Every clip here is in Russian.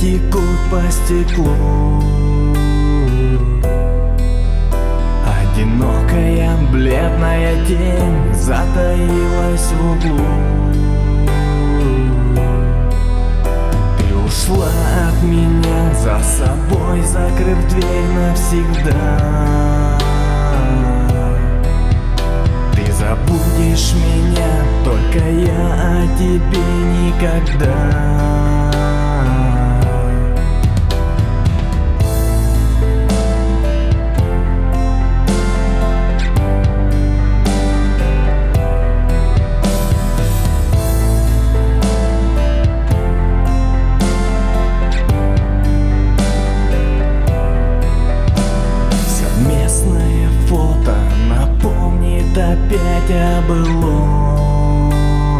текут по стеклу. Одинокая бледная тень затаилась в углу. Ты ушла от меня, за собой закрыв дверь навсегда. Ты забудешь меня, только я о тебе никогда. Фото напомнит опять о былом,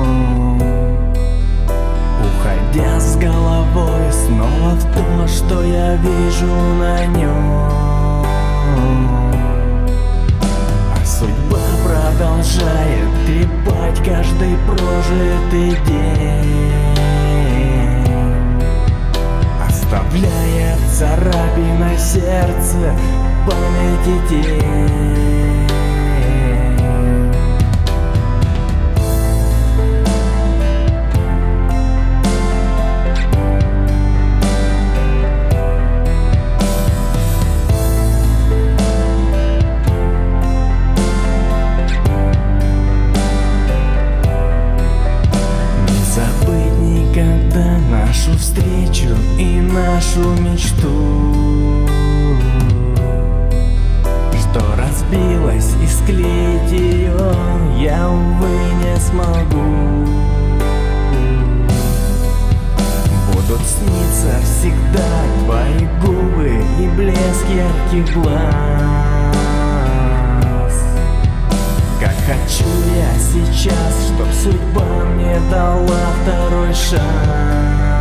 уходя с головой снова в то, что я вижу на нем. А судьба продолжает трепать каждый прожитый день, оставляя царапины на сердце, памяти тень. Не забыть никогда нашу встречу и нашу мечту, что разбилась, и склеить ее я, увы, не смогу. Будут сниться всегда твои губы и блеск ярких глаз. Как хочу я сейчас, чтоб судьба мне дала второй шанс.